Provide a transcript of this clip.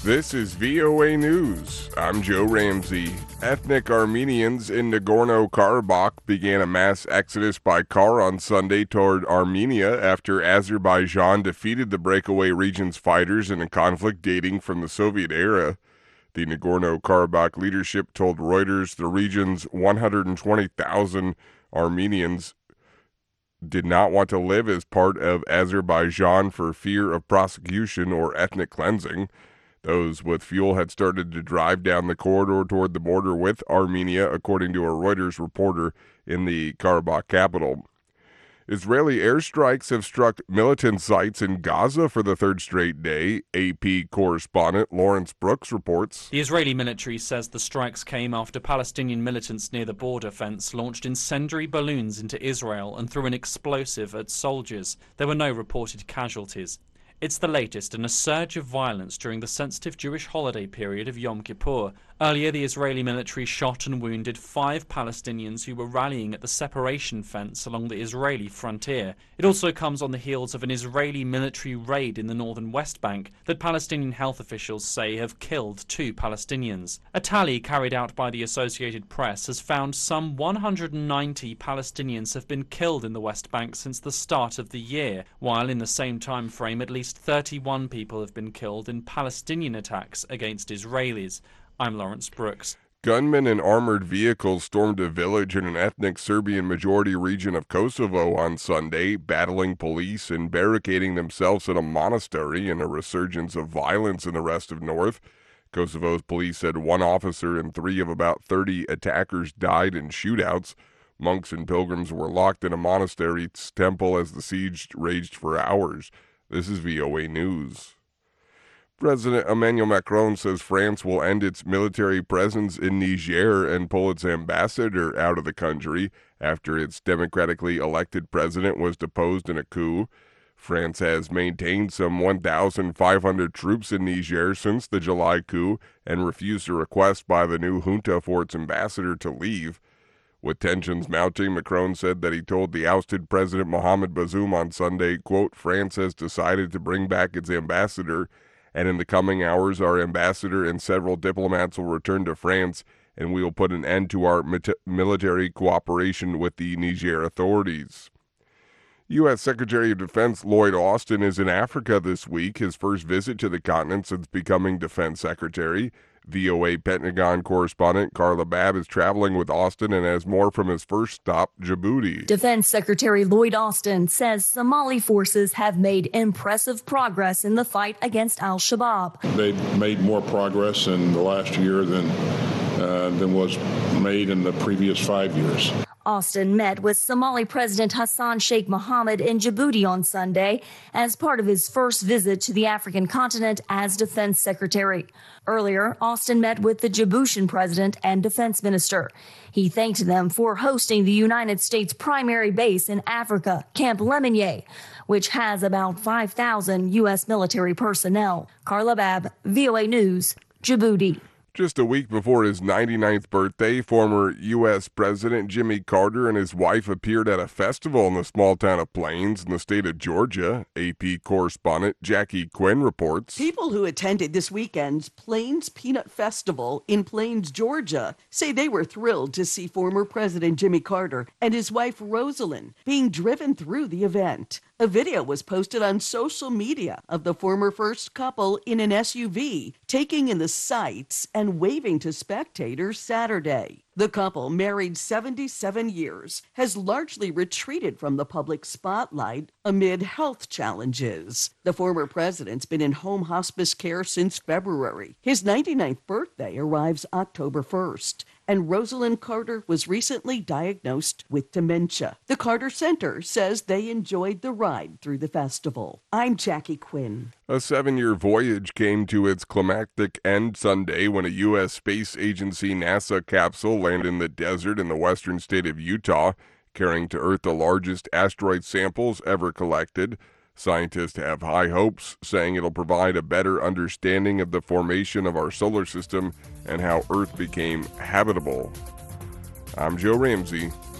This is VOA News. I'm Joe Ramsey. Ethnic Armenians in Nagorno-Karabakh began a mass exodus by car on Sunday toward Armenia after Azerbaijan defeated the breakaway region's fighters in a conflict dating from the Soviet era. The Nagorno-Karabakh leadership told Reuters the region's 120,000 Armenians did not want to live as part of Azerbaijan for fear of prosecution or ethnic cleansing. Those with fuel had started to drive down the corridor toward the border with Armenia, according to a Reuters reporter in the Karabakh capital. Israeli airstrikes have struck militant sites in Gaza for the third straight day, AP correspondent Lawrence Brooks reports. The Israeli military says the strikes came after Palestinian militants near the border fence launched incendiary balloons into Israel and threw an explosive at soldiers. There were no reported casualties. It's the latest in a surge of violence during the sensitive Jewish holiday period of Yom Kippur. Earlier, the Israeli military shot and wounded 5 Palestinians who were rallying at the separation fence along the Israeli frontier. It also comes on the heels of an Israeli military raid in the northern West Bank that Palestinian health officials say have killed 2 Palestinians. A tally carried out by the Associated Press has found some 190 Palestinians have been killed in the West Bank since the start of the year, while in the same time frame at least 31 people have been killed in Palestinian attacks against Israelis. I'm Lawrence Brooks. Gunmen in armored vehicles stormed a village in an ethnic Serbian-majority region of Kosovo on Sunday, battling police and barricading themselves in a monastery in a resurgence of violence in the rest of North. Kosovo's police said 1 officer and 3 of about 30 attackers died in shootouts. Monks and pilgrims were locked in a monastery's temple as the siege raged for hours. This is VOA News. President Emmanuel Macron says France will end its military presence in Niger and pull its ambassador out of the country after its democratically elected president was deposed in a coup. France has maintained some 1,500 troops in Niger since the July coup and refused a request by the new junta for its ambassador to leave. With tensions mounting, Macron said that he told the ousted President Mohamed Bazoum on Sunday, quote, France has decided to bring back its ambassador, and in the coming hours our ambassador and several diplomats will return to France, and we will put an end to our military cooperation with the Niger authorities. U.S. Secretary of Defense Lloyd Austin is in Africa this week, his first visit to the continent since becoming Defense Secretary. VOA Pentagon correspondent Carla Babb is traveling with Austin and has more from his first stop, Djibouti. Defense Secretary Lloyd Austin says Somali forces have made impressive progress in the fight against al-Shabaab. They've made more progress in the last year than was made in the previous 5 years. Austin met with Somali President Hassan Sheikh Mohammed in Djibouti on Sunday as part of his first visit to the African continent as Defense Secretary. Earlier, Austin met with the Djiboutian President and Defense Minister. He thanked them for hosting the United States primary base in Africa, Camp Lemonnier, which has about 5,000 U.S. military personnel. Carla Babb, VOA News, Djibouti. Just a week before his 99th birthday, former U.S. President Jimmy Carter and his wife appeared at a festival in the small town of Plains in the state of Georgia. AP correspondent Jackie Quinn reports. People who attended this weekend's Plains Peanut Festival in Plains, Georgia, say they were thrilled to see former President Jimmy Carter and his wife Rosalind being driven through the event. A video was posted on social media of the former first couple in an SUV taking in the sights and waving to spectators Saturday. The couple, married 77 years, has largely retreated from the public spotlight amid health challenges. The former president's been in home hospice care since February. His 99th birthday arrives October 1st. And Rosalind Carter was recently diagnosed with dementia. The Carter Center says they enjoyed the ride through the festival. I'm Jackie Quinn. A 7-year voyage came to its climactic end Sunday when a U.S. Space Agency NASA capsule landed in the desert in the western state of Utah, carrying to Earth the largest asteroid samples ever collected. Scientists have high hopes, saying it'll provide a better understanding of the formation of our solar system and how Earth became habitable. I'm Joe Ramsey.